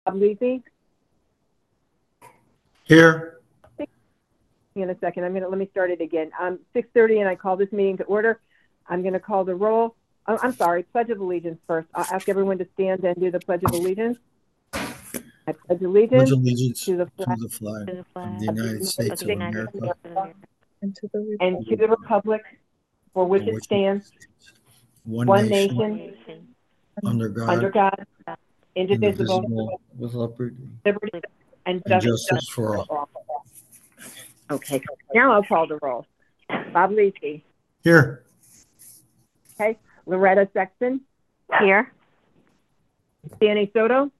Lisi. Here. In a second, let me start it again. 6:30, and I call this meeting to order. I'm going to call the roll. Oh, I'm sorry, Pledge of Allegiance first. I'll ask everyone to stand and do the Pledge of Allegiance. I pledge Pledge allegiance allegiance to the to flag the flag To the of the flag of the United United of States the of States United America, States of America, and to the and republic to the republic for which for it which it stands, stands, one one nation, one nation, nation, under under God, God, indivisible, indivisible, with liberty liberty, and and justice justice for for all. all. Okay, now I'll call the roll. Bob Lisi. Here. Okay, Loretta Sexton. here. Danny Soto.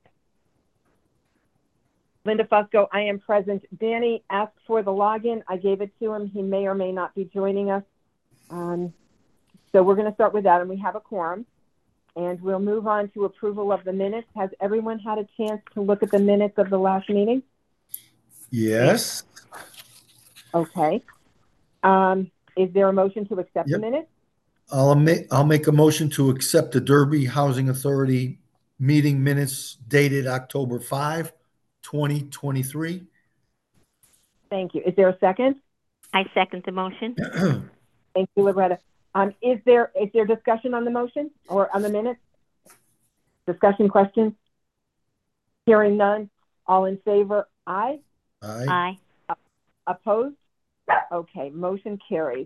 Linda Fusco, I am present. Danny asked for the login. I gave it to him. He may or may not be joining us. So we're going to start with that, and we have a quorum. And we'll move on to approval of the minutes. Has everyone had a chance to look at the minutes of the last meeting? Yes. Okay. Is there a motion to accept the Yep. minutes? I'll make a motion to accept the Derby Housing Authority meeting minutes dated October 5, 2023. Thank you. Is there a second? I second the motion. Thank you, Loretta. Is there discussion on the motion or on the minutes? Discussion, questions? Hearing none. All in favor? Aye. Aye. Aye. Opposed? Okay, motion carries.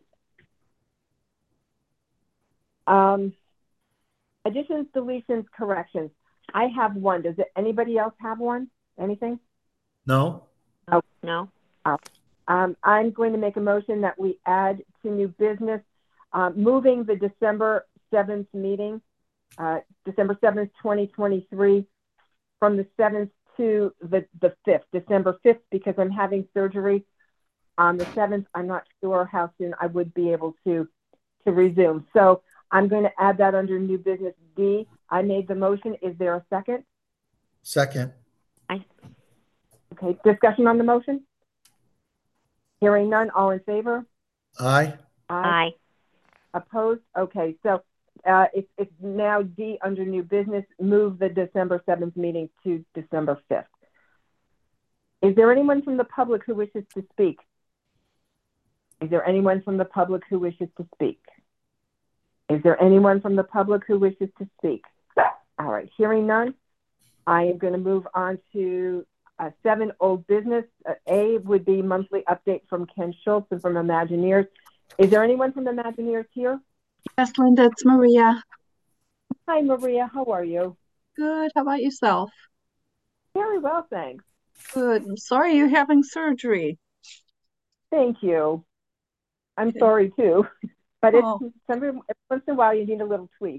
Additions, deletions, corrections. I have one. Does anybody else have one? Anything? No? Oh. No. I'm going to make a motion that we add to new business, moving the December 7th meeting, December 7th, 2023, from the 7th to the 5th, December 5th, because I'm having surgery on the 7th. I'm not sure how soon I would be able to resume. So I'm going to add that under new business D. I made the motion. Is there a second? Second. Okay, discussion on the motion? Hearing none, all in favor? Aye. Aye. Opposed? Okay, so it's now D under new business, move the December 7th meeting to December 5th. Is there anyone from the public who wishes to speak? Is there anyone from the public who wishes to speak? Is there anyone from the public who wishes to speak? All right, hearing none, I am going to move on to 7, old business. A would be monthly update from Ken Schultz and from Imagineers. Is there anyone from Imagineers here? Yes, Linda, it's Maria. Hi, Maria. How are you? Good. How about yourself? Very well, thanks. Good. I'm sorry you're having surgery. Thank you. I'm sorry too, but Oh. it's every once in a while you need a little tweak.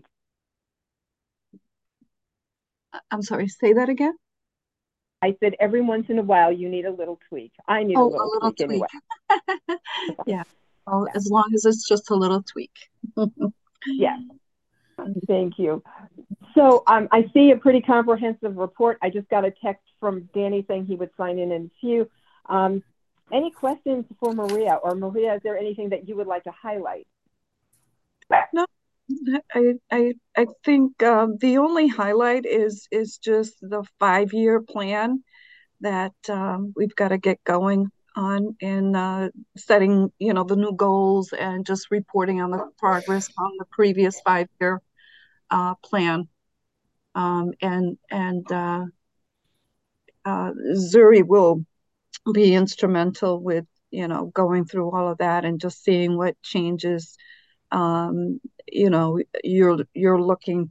I'm sorry, say that again? I said every once in a while you need a little tweak. I need a little tweak anyway. Yeah. Well, as long as it's just a little tweak. Yes. Thank you. So I see a pretty comprehensive report. I just got a text from Danny saying he would sign in a few. Any questions for Maria? Or Maria, is there anything that you would like to highlight? No, I think the only highlight is just the 5-year plan that we've got to get going on and setting, the new goals and just reporting on the progress on the previous 5-year plan. And Zuri will be instrumental with, going through all of that and just seeing what changes, you're looking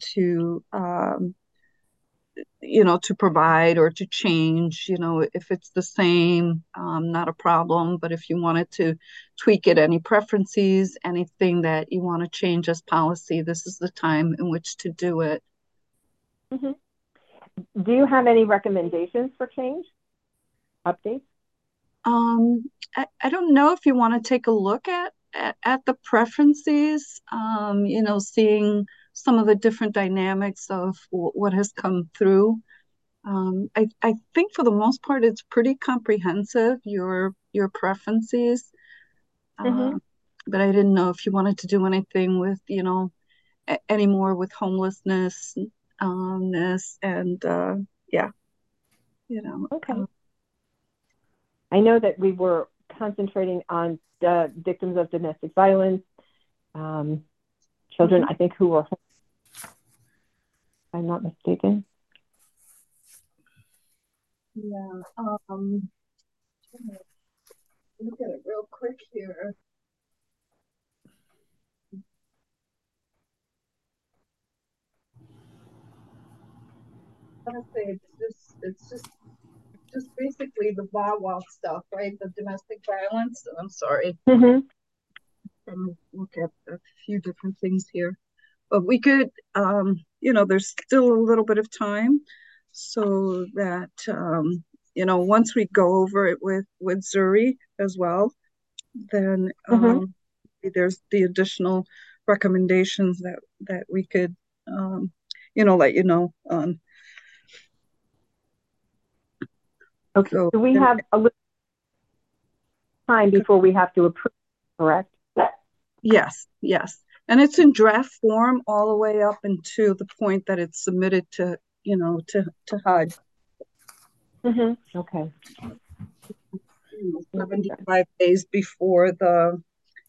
to provide or to change. If it's the same, not a problem. But if you wanted to tweak it, any preferences, anything that you want to change as policy, this is the time in which to do it. Mm-hmm. Do you have any recommendations for change? Updates? I don't know if you want to take a look at the preferences, seeing some of the different dynamics of what has come through. I think for the most part, it's pretty comprehensive, your preferences. Mm-hmm. But I didn't know if you wanted to do anything with, any more with homelessness, and yeah. you know. Okay. I know that we were concentrating on the victims of domestic violence, children, I think, who were home, if I'm not mistaken. Yeah. Look at it real quick here. I want to say it's just basically the VAWA stuff, right? The domestic violence. I'm sorry. Mm-hmm. Look at a few different things here, but we could, there's still a little bit of time, so that once we go over it with Zuri as well, then there's the additional recommendations that we could, let you know on. Okay. So we have a little time before we have to approve, correct? Yes. And it's in draft form all the way up until the point that it's submitted to HUD. Mm-hmm. Okay. 75 days before the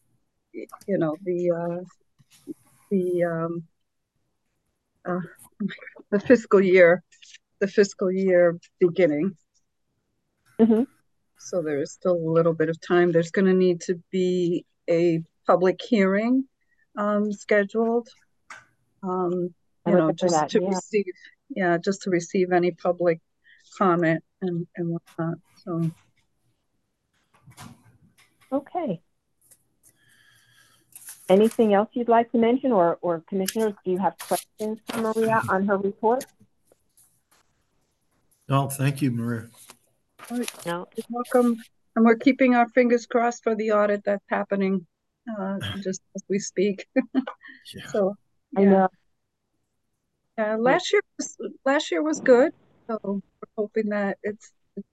fiscal year beginning. Mm-hmm. So there is still a little bit of time. There's going to need to be a public hearing scheduled. Just to receive any public comment and whatnot. So. Okay. Anything else you'd like to mention, or commissioners, do you have questions for Maria on her report? No, thank you, Maria. All right. No. You're welcome. And we're keeping our fingers crossed for the audit that's happening just as we speak. Yeah. So I know. Last year was good. So we're hoping that it's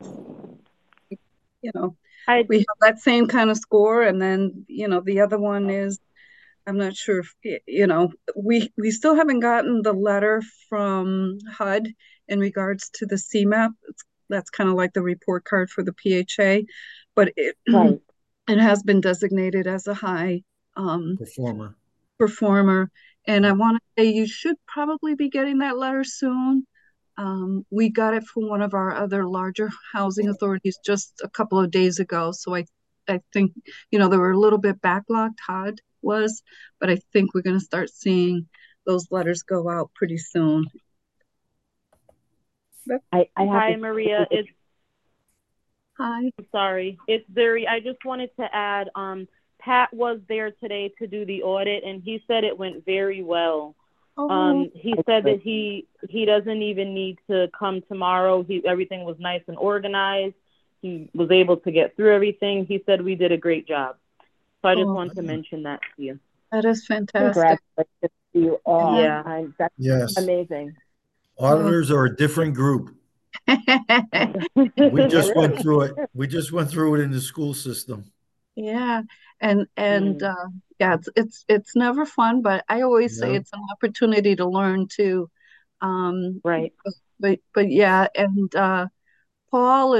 we have that same kind of score, and then the other one is, I'm not sure if we still haven't gotten the letter from HUD in regards to the CMAP. That's kind of like the report card for the PHA, but it has been designated as a high performer. And I want to say you should probably be getting that letter soon. We got it from one of our other larger housing authorities just a couple of days ago. So I think, they were a little bit backlogged, HUD was, but I think we're going to start seeing those letters go out pretty soon. Hi, Maria. Hi. I'm sorry. It's Zuri. I just wanted to add, Pat was there today to do the audit, and he said it went very well. He said that he doesn't even need to come tomorrow. Everything was nice and organized. He was able to get through everything. He said we did a great job. So I just wanted to mention that to you. That is fantastic. Congratulations to you all. Yeah. That's amazing. Auditors are a different group. We just went through it. We just went through it in the school system. Yeah. And it's never fun, but I always say it's an opportunity to learn too. Right. But yeah, and Paul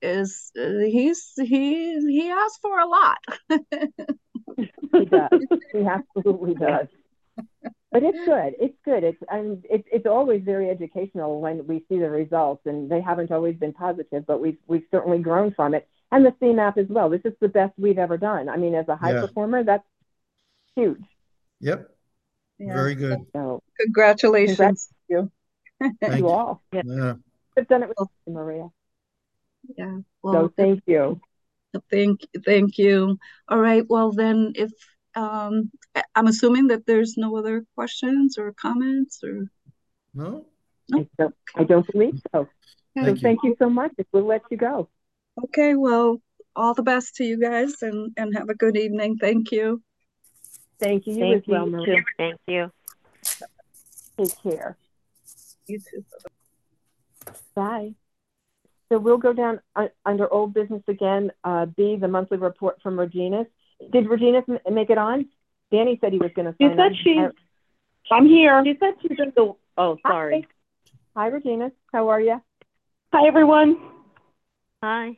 he asks for a lot. He does. He absolutely does. But it's good. It's good. It's always very educational when we see the results, and they haven't always been positive, but we've certainly grown from it. And the CMAP as well. This is the best we've ever done. I mean, as a high performer, that's huge. Yep. Yeah. Very good. So, congratulations to you. Thank you all. Yeah. You've done it with Maria. Yeah. Well, so thank you. Thank you. All right. Well, then, if I'm assuming that there's no other questions or comments or no. I don't believe so. Thank you so much. We'll let you go. Okay. Well, all the best to you guys, and have a good evening. Thank you. Thank you. You as well, Maria. Thank you. Take care. You too. Bye. So we'll go down under old business again. B, the monthly report from Regina. Did Regina make it on? Danny said he was going to sign on. I'm here. She said she's in the. Oh, sorry. Hi, Regina. How are you? Hi, everyone. Hi.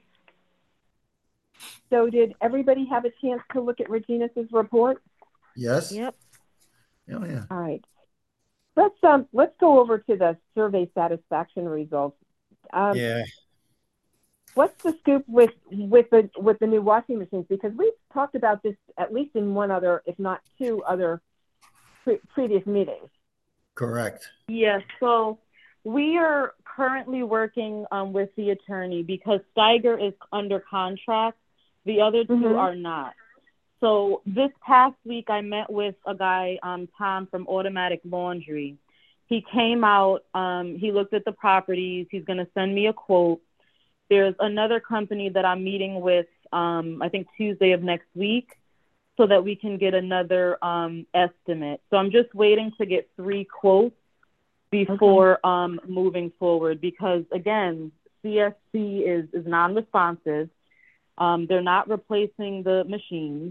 So did everybody have a chance to look at Regina's report? Yes? Yep. Oh, yeah. All right. Let's go over to the survey satisfaction results. Yeah. What's the scoop with the new washing machines? Because we've talked about this at least in one other, if not two other previous meetings. Correct. Yes, so we are currently working with the attorney because Steiger is under contract. The other two are not. So this past week, I met with a guy, Tom from Automatic Laundry. He came out, he looked at the properties. He's going to send me a quote. There's another company that I'm meeting with, I think Tuesday of next week, so that we can get another estimate. So I'm just waiting to get 3 quotes before moving forward because, again, CSC is non-responsive. They're not replacing the machines.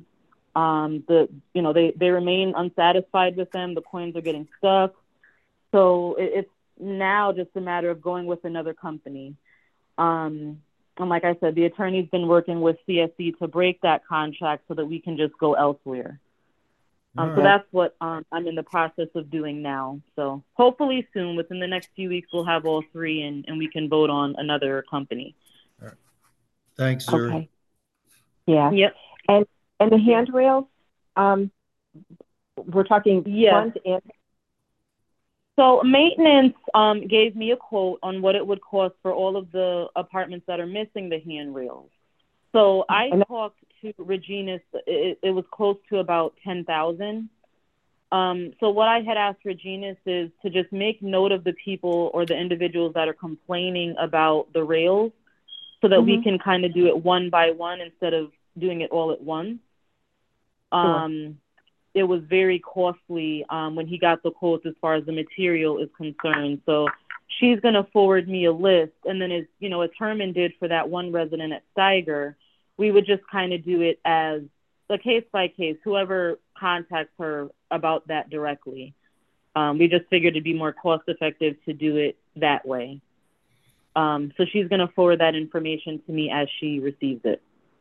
They remain unsatisfied with them. The coins are getting stuck. So it's now just a matter of going with another company. And like I said, the attorney's been working with CSC to break that contract so that we can just go elsewhere. So that's what I'm in the process of doing now. So hopefully soon, within the next few weeks, we'll have all 3 and we can vote on another company. All right. Thanks, Zuri. Okay. Yeah. Yep. And the handrails, we're talking front and... So maintenance gave me a quote on what it would cost for all of the apartments that are missing the handrails. So I talked to Regina. It was close to about $10,000. So what I had asked Regina is to just make note of the people or the individuals that are complaining about the rails, so that we can kind of do it one by one instead of doing it all at once. It was very costly when he got the quotes as far as the material is concerned. So she's going to forward me a list. And then, as Herman did for that one resident at Steiger, we would just kind of do it as a case by case, whoever contacts her about that directly. We just figured it'd be more cost effective to do it that way. So she's going to forward that information to me as she receives it.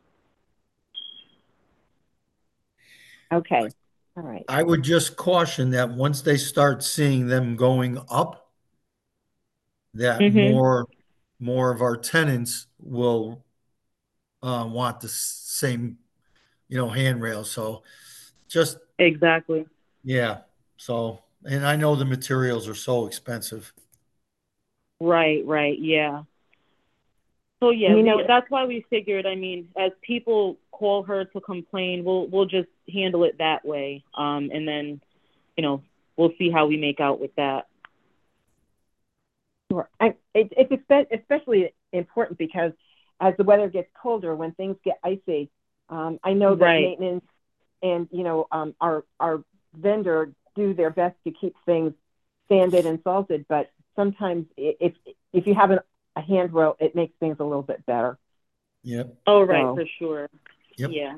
Okay. All right. I would just caution that once they start seeing them going up, that more of our tenants will want the same, handrail. So just Exactly. yeah. So, and I know the materials are so expensive. Right. Yeah. So yeah, that's why we figured, as people call her to complain, we'll just handle it that way. And then, we'll see how we make out with that. Sure. It's especially important because as the weather gets colder, when things get icy, I know that maintenance and, our vendor do their best to keep things sanded and salted, but sometimes if you have a handrail, it makes things a little bit better. Yep. Oh, right, for sure. Yep. Yeah.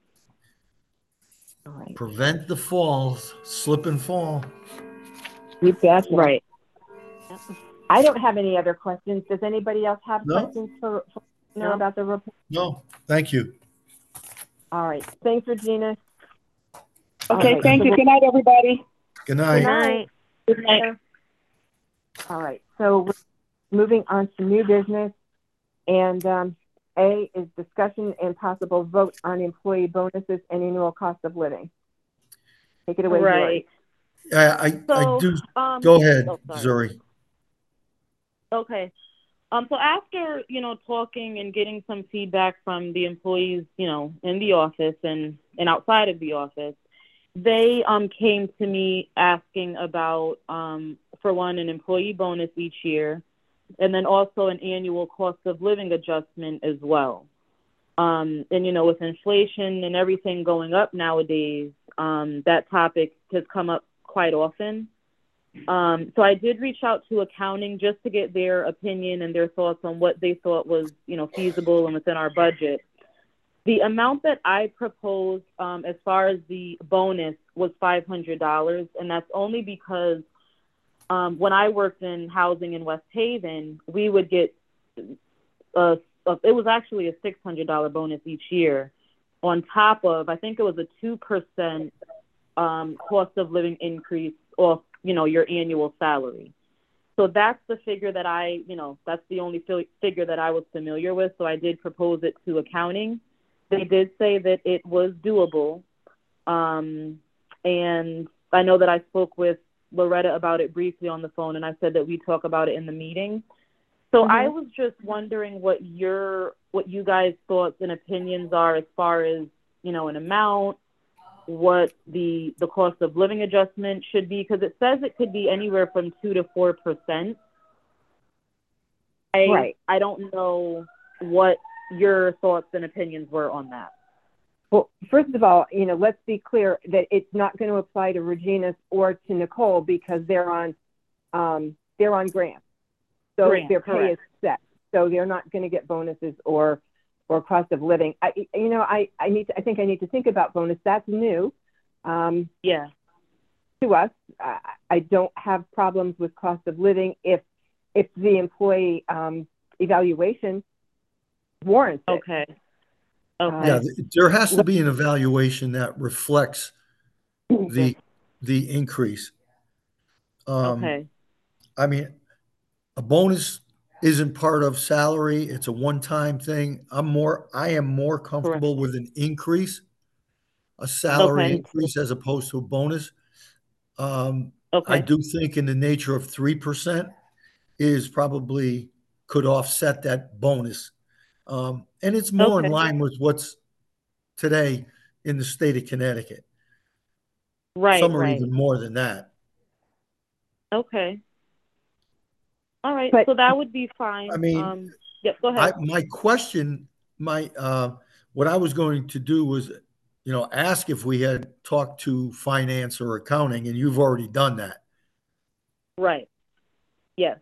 All right. Prevent the falls, slip and fall. You bet. Right. I don't have any other questions. Does anybody else have questions for about the report? No, thank you. All right. Thanks, Regina. Okay, thank you. Good night, everybody. Good night. Good night. All right. So we're moving on to new business. And A is discussion and possible vote on employee bonuses and annual cost of living. Take it away, Right. I do. Go ahead, Zuri. Okay. So after, talking and getting some feedback from the employees, in the office and outside of the office, they came to me asking about, for one, an employee bonus each year, and then also an annual cost of living adjustment as well. And, with inflation and everything going up nowadays, that topic has come up quite often. So I did reach out to accounting just to get their opinion and their thoughts on what they thought was, feasible and within our budget. The amount that I proposed as far as the bonus was $500, and that's only because when I worked in housing in West Haven, we would get it was actually a $600 bonus each year, on top of, I think it was a 2% cost of living increase off, your annual salary. So that's the figure that that's the only figure that I was familiar with. So I did propose it to accounting. They did say that it was doable. And I know that I spoke with Loretta about it briefly on the phone, and I said that we talk about it in the meeting. So I was just wondering what you guys' thoughts and opinions are as far as, an amount, what the cost of living adjustment should be, because it says it could be anywhere from 2 to 4%. Right. I don't know what your thoughts and opinions were on that. Well, first of all, let's be clear that it's not going to apply to Regina's or to Nicole because they're on grants. So their pay is set. So they're not going to get bonuses or cost of living. I think I need to think about bonus. That's new. Yeah. To us, I don't have problems with cost of living if the employee evaluation warrants it. Okay. Yeah, there has to be an evaluation that reflects the increase. Okay. I mean, a bonus isn't part of salary. It's a one-time thing. I am more comfortable with an increase, a salary increase as opposed to a bonus. I do think in the nature of 3% is probably could offset that bonus. And it's more in line with what's today in the state of Connecticut. Right. Some are even more than that. Okay. All right. But, so that would be fine. I mean, go ahead. my question, what I was going to do was, ask if we had talked to finance or accounting, and you've already done that. Right. Yes.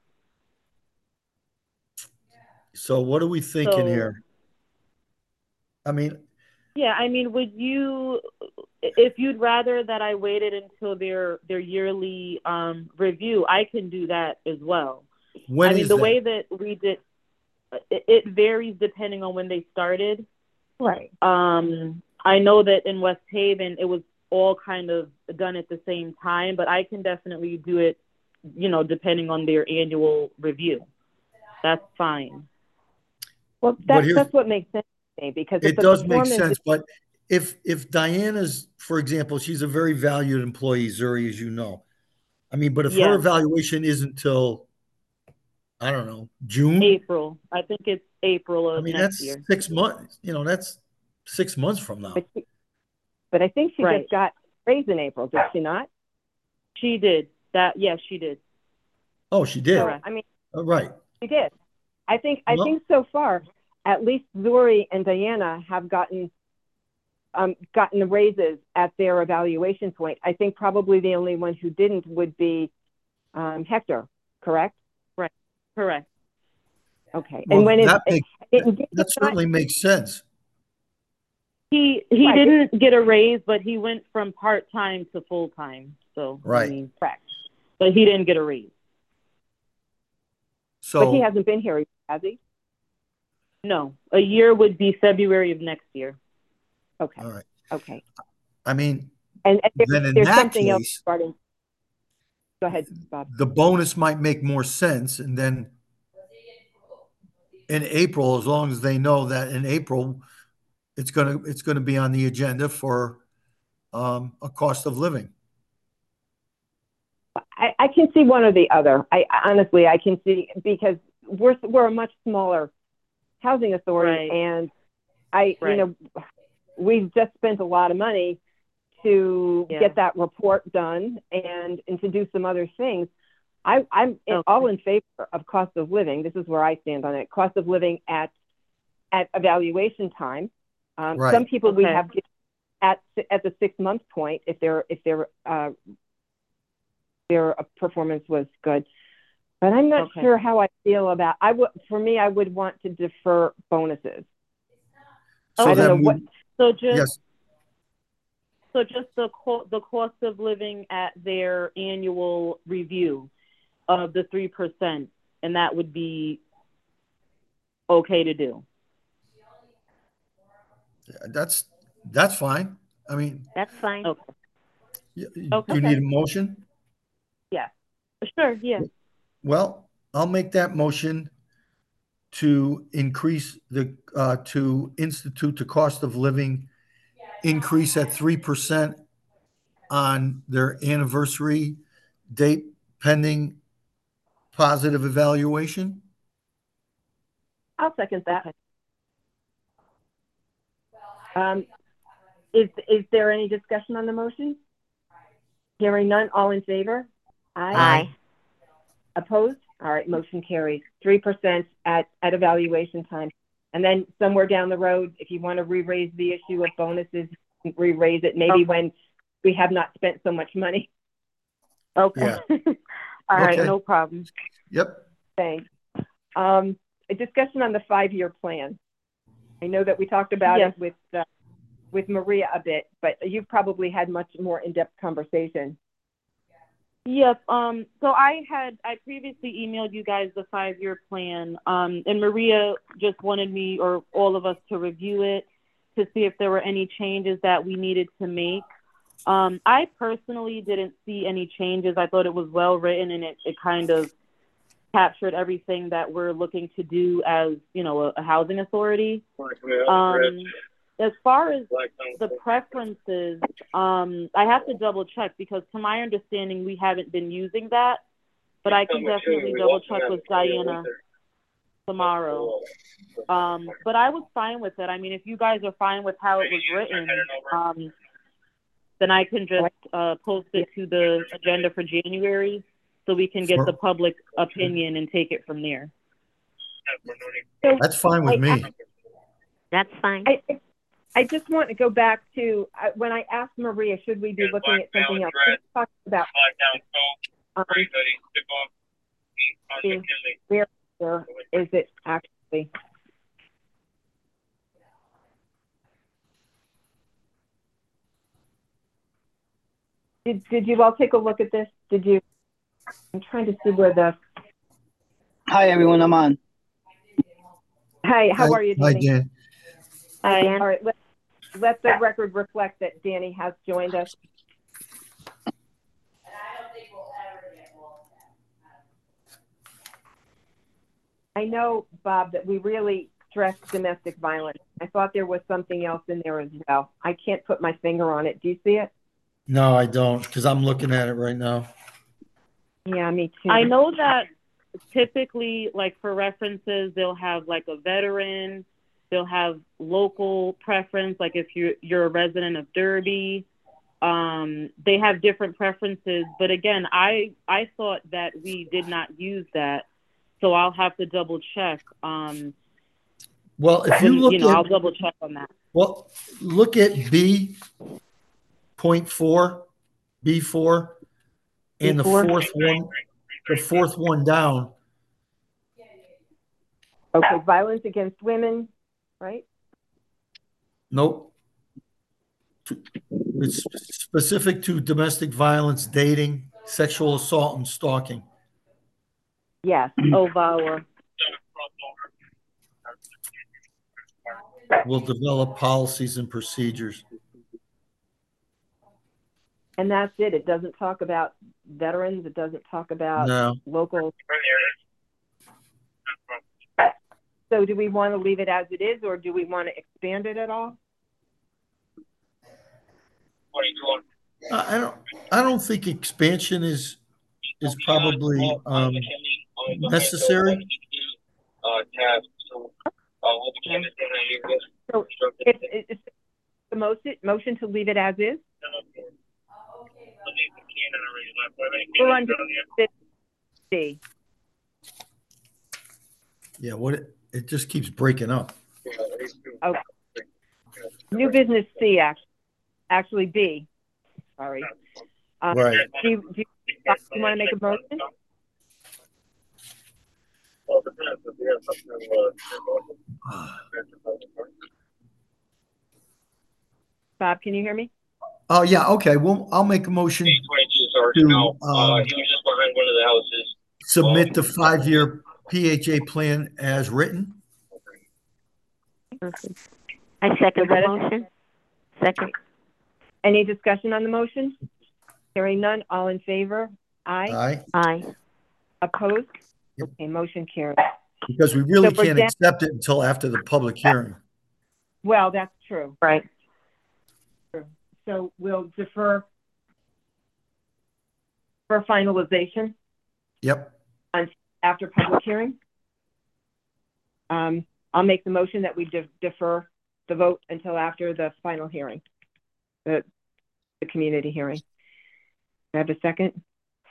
So what are we thinking here? I mean, would you, if you'd rather that I waited until their yearly review, I can do that as well. When is the that? way that we did, it varies depending on when they started. Right. I know that in West Haven, it was all kind of done at the same time, but I can definitely do it, depending on their annual review. That's fine. Well, that's what makes sense to me because it does make sense. But if Diana's, for example, she's a very valued employee, Zuri, as you know. I mean, but if her evaluation isn't till, I don't know, June? April. I think it's April of next year. That's 6 months. That's 6 months from now. But I think she just got raised in April, did she not? She did. Yes, she did. Oh, she did? Correct. Right. She did. I think so far, at least Zuri and Diana have gotten the raises at their evaluation point. I think probably the only one who didn't would be Hector, correct? Right. Correct. Okay. Well, and when that certainly makes sense. He didn't get a raise, but he went from part-time to full-time. So, correct. But he didn't get a raise. But he hasn't been here, has he? No. A year would be February of next year. Okay. All right. Okay. I mean, and then in there's that something case, else starting. Go ahead, Bob. The bonus might make more sense, and then in April, as long as they know that in April, it's gonna be on the agenda for a cost of living. I can see one or the other. Honestly, I can see because we're a much smaller housing authority, and we've just spent a lot of money to get that report done and to do some other things. I'm all in favor of cost of living. This is where I stand on it. Cost of living at evaluation time. Some people we have at the 6 month point if their performance was good. But I'm not sure how I feel about. I would want to defer bonuses. So I don't know what. So just the cost of living at their annual review of the 3%, and that would be okay to do. That's fine. I mean, That's fine. Okay. do Okay. you need a motion? Yeah. Sure. Yeah. Well, I'll make that motion to increase to institute the cost of living increase at 3% on their anniversary date pending positive evaluation. I'll second that. Okay. Is there any discussion on the motion? Hearing none, all in favor? Aye. Opposed? All right, motion carries. 3% at evaluation time. And then somewhere down the road, if you want to re-raise the issue of bonuses, re-raise it maybe when we have not spent so much money. Okay. Yeah. All right. Okay. No problem. Yep. Thanks. A discussion on the 5-year plan. I know that we talked about Yes. it with Maria a bit, but you've probably had much more in-depth conversation. Yes. So I previously emailed you guys the 5-year plan. And Maria just wanted me or all of us to review it to see if there were any changes that we needed to make. I personally didn't see any changes. I thought it was well written and it kind of captured everything that we're looking to do as, a housing authority. As far as the preferences, I have to double check because to my understanding, we haven't been using that, but I can definitely double check with Diana tomorrow. But I was fine with it. I mean, if you guys are fine with how it was written, then I can just post it to the agenda for January so we can get the public opinion and take it from there. That's fine with me. That's fine. I just want to go back to when I asked Maria, should we be looking at something else? We talked about where is it actually? Did you all take a look at this? Did you? I'm trying to see where the. Hi everyone, I'm on. Hi, how are you, Hi, Danny? Dan. Hi, Dan. All right, let the record reflect that Danny has joined us. I know, Bob, that we really stressed domestic violence. I thought there was something else in there as well. I can't put my finger on it. Do you see it? No, I don't, because I'm looking at it right now. Yeah, me too. I know that typically, like for references, they'll have like a veteran, they'll have local preference, like if you're a resident of Derby, they have different preferences. But again, I thought that we did not use that, so I'll have to double check. Well, if you look I'll double check on that. Well, look at B.4, B4, and the fourth one down. Okay, violence against women, right? Nope. It's specific to domestic violence, dating, sexual assault, and stalking. Yes. VAWA. Will develop policies and procedures. And that's it. It doesn't talk about veterans. It doesn't talk about local. So do we want to leave it as it is, or do we want to expand it at all? I don't think expansion is probably necessary. So it's the motion to leave it as is. We're under C. Yeah, it just keeps breaking up. Okay. New business C, actually B. Sorry. Right. Do you want to make a motion? Bob, can you hear me? Oh, yeah. Okay. Well, I'll make a motion to submit the 5-year PHA plan as written. Perfect. I second the Loretta? motion. Second. Any discussion on the motion? Hearing none, all in favor? Aye. Aye. Aye. Opposed? Yep. Okay, motion carries. Because we really So for can't Dan- accept it until after the public hearing. Well, that's true. Right. So we'll defer for finalization Yep. after public hearing. I'll make the motion that we defer the vote until after the final hearing, the community hearing. Do I have a second?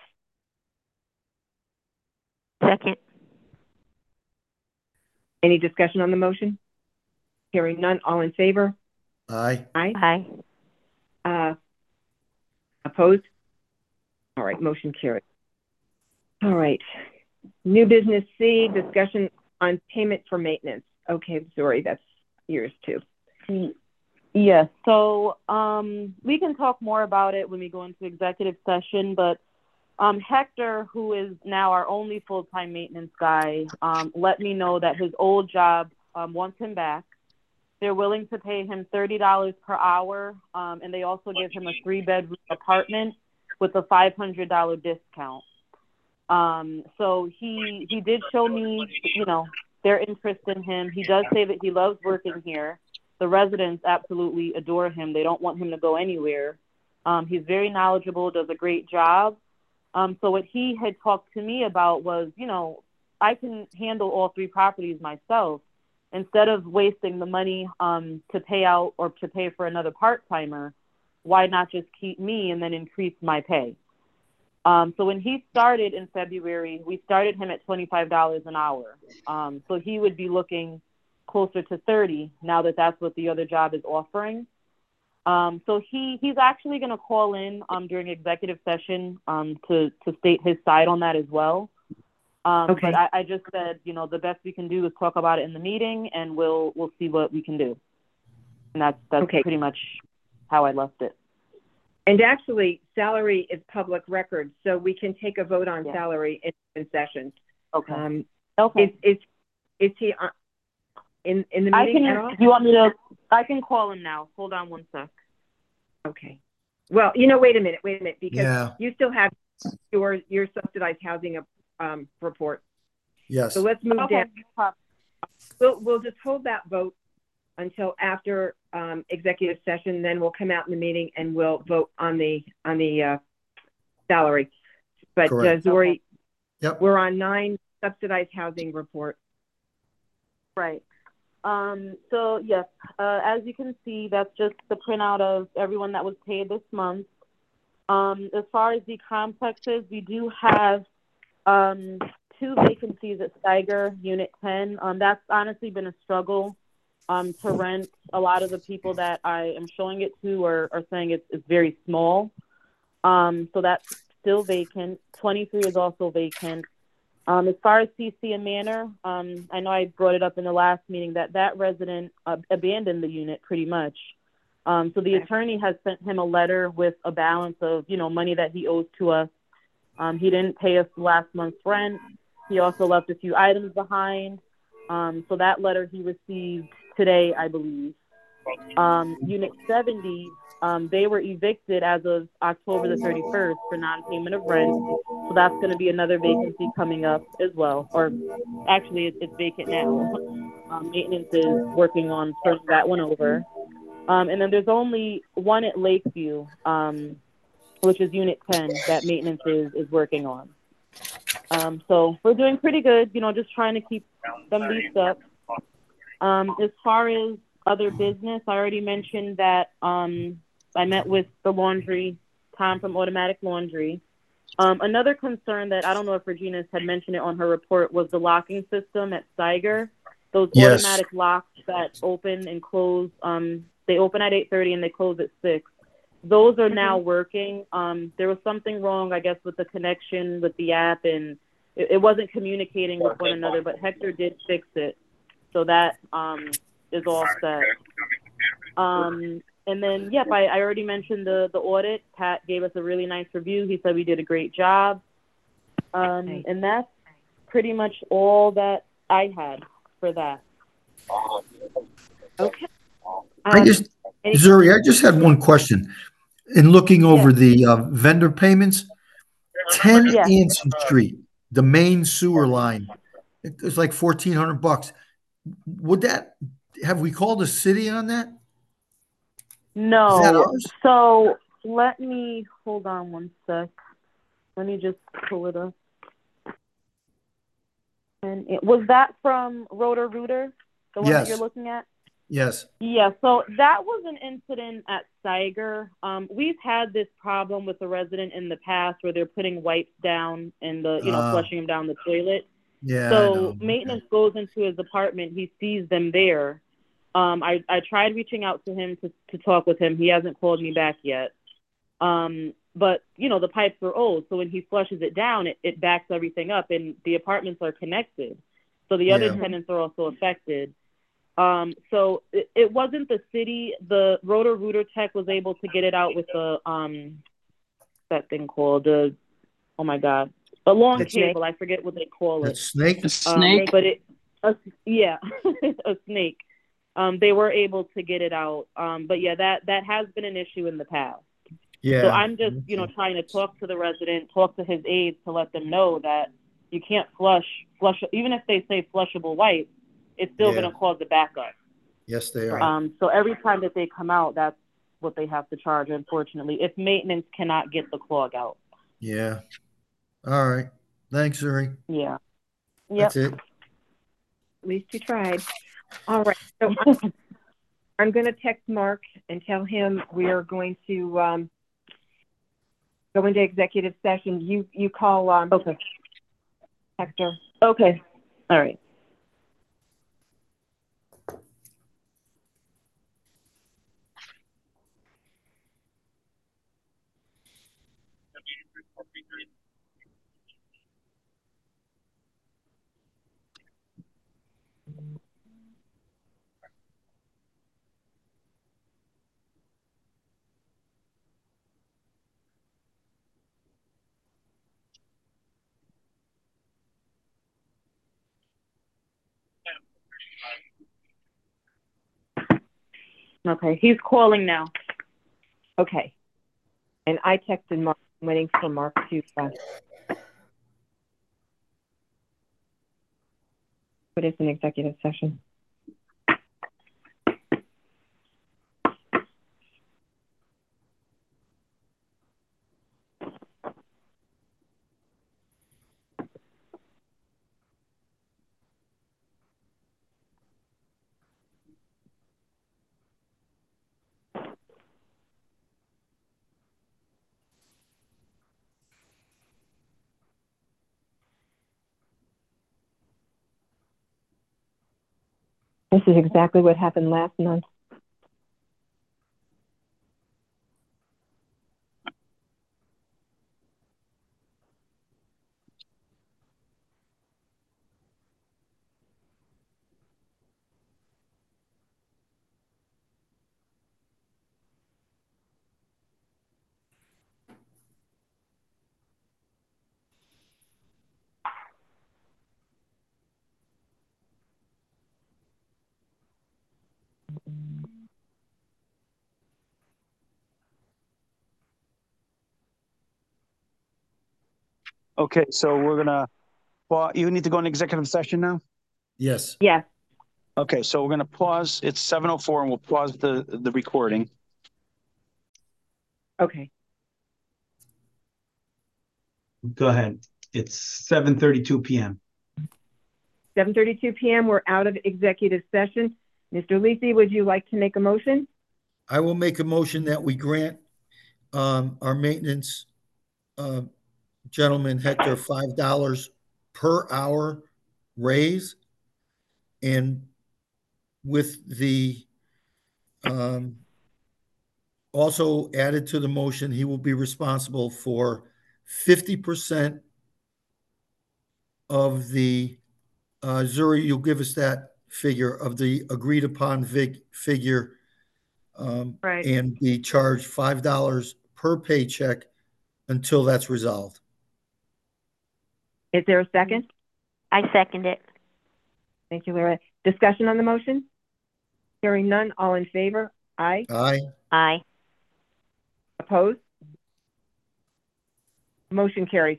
Second. Any discussion on the motion? Hearing none, all in favor? Aye. Aye. Aye. Opposed? All right, motion carried. All right. New business C, discussion on payment for maintenance. Okay, sorry, that's yours too. Yes. So we can talk more about it when we go into executive session, but Hector, who is now our only full-time maintenance guy, let me know that his old job wants him back. They're willing to pay him $30 per hour, and they also give him a 3-bedroom apartment with a $500 discount. So he did show me, their interest in him. He does say that he loves working here. The residents absolutely adore him. They don't want him to go anywhere. He's very knowledgeable, does a great job. So what he had talked to me about was, I can handle all 3 properties myself. Instead of wasting the money to pay out or to pay for another part-timer, why not just keep me and then increase my pay? So when he started in February, we started him at $25 an hour. So he would be looking closer to $30 now that that's what the other job is offering. So he's actually going to call in during executive session to state his side on that as well. Okay. But I just said, the best we can do is talk about it in the meeting, and we'll see what we can do. And that's Okay. pretty much how I left it. And actually, salary is public record, so we can take a vote on Yeah. salary in session. Okay. Okay. Is he in the meeting at all? You want me to? I can call him now. Hold on one sec. Okay. Well, wait a minute, because Yeah. you still have your subsidized housing report. Yes. So let's move Okay. down. We'll just hold that vote until after executive session. Then we'll come out in the meeting and we'll vote on the salary. But Correct. Zori, Yep. we're on 9 subsidized housing report. Right. So yes, as you can see, that's just the printout of everyone that was paid this month. As far as the complexes, we do have 2 vacancies at Steiger Unit 10. That's honestly been a struggle to rent. A lot of the people that I am showing it to are saying it's very small. So that's still vacant. 23 is also vacant. As far as CC and Manor, I know I brought it up in the last meeting that resident abandoned the unit pretty much. So the attorney has sent him a letter with a balance of, money that he owes to us. He didn't pay us last month's rent. He also left a few items behind. So that letter he received today, I believe. Unit 70, they were evicted as of October the 31st for non-payment of rent. So that's going to be another vacancy coming up as well. Or actually, it's vacant now. Maintenance is working on turning that one over. And then there's only one at Lakeview, which is Unit 10, that maintenance is working on. So we're doing pretty good, just trying to keep them leased up. As far as other business, I already mentioned that I met with the laundry, Tom from Automatic Laundry. Another concern that I don't know if Regina had mentioned it on her report was the locking system at Steiger. Those Yes. automatic locks that open and close, they open at 8:30 and they close at 6. Those are now working. There was something wrong, I guess, with the connection with the app, and it wasn't communicating with one another, but Hector did fix it. So that is all set. And then, yep, I already mentioned the audit. Pat gave us a really nice review. He said we did a great job. And that's pretty much all that I had for that. Okay. Zuri, I just had one question. In looking over the vendor payments, 10 Yes. Anson Street, the main sewer line, it's like $1,400. Would that, have we called the city on that? Is that No. ours? So let me hold on one sec. Let me just pull it up. And was that from Roto-Rooter, the one that Yes. you're looking at? Yes. Yeah, so that was an incident at Steiger. We've had this problem with a resident in the past where they're putting wipes down and flushing them down the toilet. Yeah. So maintenance goes into his apartment. He sees them there. I tried reaching out to him to talk with him. He hasn't called me back yet. But the pipes are old, so when he flushes it down, it backs everything up, and the apartments are connected. So the other tenants are also affected. So it wasn't the city. The Roto-Rooter tech was able to get it out with the that thing called the long cable. I forget what they call it. Snake. A snake. But a snake. They were able to get it out. But yeah, that has been an issue in the past. Yeah. So I'm just trying to talk to the resident, talk to his aides to let them know that you can't flush even if they say flushable wipes. It's still going to cause a backup. Yes, they are. So every time that they come out, that's what they have to charge, unfortunately, if maintenance cannot get the clog out. Yeah. All right. Thanks, Zuri. Yeah. That's it. At least you tried. All right. So I'm going to text Mark and tell him we are going to go into executive session. You call Hector. Okay. All right. Okay, he's calling now. Okay. And I texted Mark. I'm waiting for Mark to put us in executive session. This is exactly what happened last month. Okay, so you need to go in executive session now? Yes. Yes. Okay, so we're going to pause. It's 7:04 and we'll pause the recording. Okay. Go ahead. It's 7:32 p.m. 7:32 p.m. We're out of executive session. Mr. Lisi, would you like to make a motion? I will make a motion that we grant our maintenance gentleman Hector $5 per hour raise, and with the also added to the motion, he will be responsible for 50% of the Zuri, you'll give us that figure of the agreed upon figure, Right. and be charged $5 per paycheck until that's resolved. Is there a second? I second it. Thank you, Lara. Discussion on the motion? Hearing none, all in favor? Aye. Aye. Aye. Opposed? Motion carried.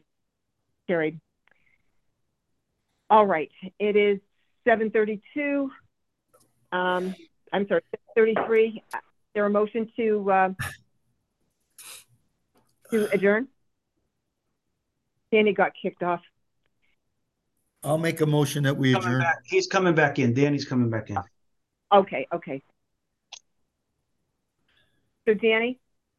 All right, it is 7:32. I'm sorry, 7:33. Is there a motion to adjourn? Danny got kicked off. I'll make a motion that we adjourn. He's coming back in. Danny's coming back in. Okay. So Danny?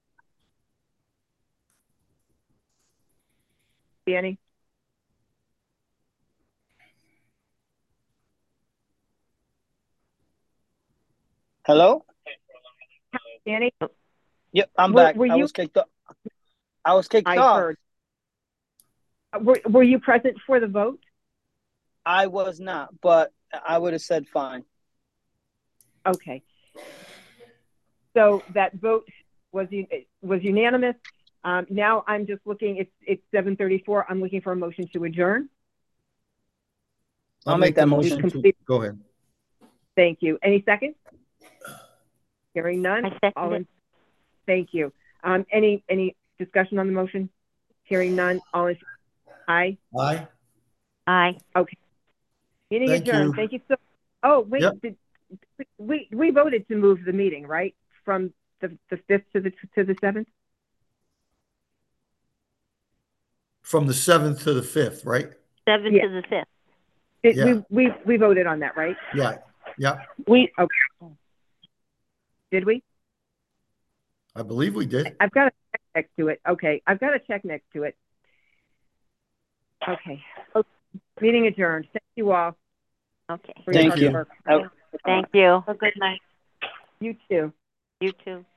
Hello? Danny? Yep, I'm Were- back. were I you- was kicked off. I was kicked I off. heard. Were you present for the vote? I was not, but I would have said fine. Okay. So that vote was unanimous. Now I'm just looking, it's 7:34. I'm looking for a motion to adjourn. I'll make that the motion. Go ahead. Thank you. Any second? Hearing none? I second All it. in. Thank you. Any discussion on the motion? Hearing none, all in. Aye. Aye. Aye. Meeting Thank adjourned. you. Thank you so. Oh wait, Yep. we voted to move the meeting, right? From the 5th to the 7th. From the 7th to the 5th, right? 7 Yeah. to the 5th. Yeah. We voted on that, right? Yeah. Yeah. Okay. Did we? I believe we did. I've got a check next to it. Okay, I've got a check next to it. Okay. Meeting adjourned. Thank you all. Okay. For your Thank hard you. work. Thank you. Have a good night. You too. You too.